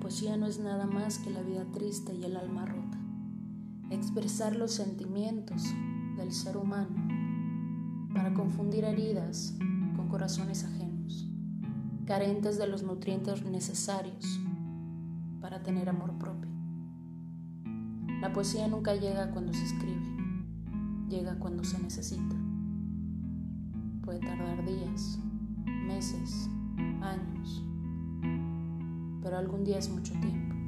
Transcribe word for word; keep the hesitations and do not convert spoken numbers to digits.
poesía no es nada más que la vida triste y el alma rota. Expresar los sentimientos del ser humano para confundir heridas con corazones ajenos, carentes de los nutrientes necesarios para tener amor propio. La poesía nunca llega cuando se escribe, llega cuando se necesita. Puede tardar días, meses, años, pero algún día es mucho tiempo.